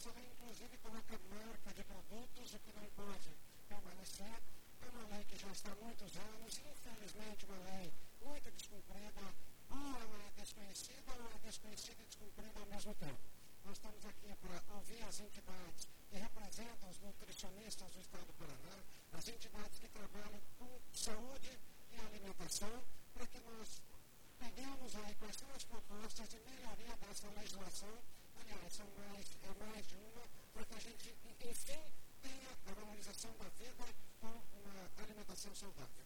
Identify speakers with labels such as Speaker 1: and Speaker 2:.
Speaker 1: essa lei, inclusive, coloca marca de produtos, o que não pode permanecer. É uma lei que já está há muitos anos, infelizmente uma lei muito descumprida, ou ela é desconhecida, ou é desconhecida e descumprida ao mesmo tempo. Nós estamos aqui para ouvir as entidades que representam os nutricionistas do Estado do Paraná, as entidades que trabalham com saúde e alimentação, para que nós peguemos aí quais são as propostas de melhoria dessa legislação. Aliás, é mais de uma, para que a gente, enfim, tenha a valorização da vida com uma alimentação saudável.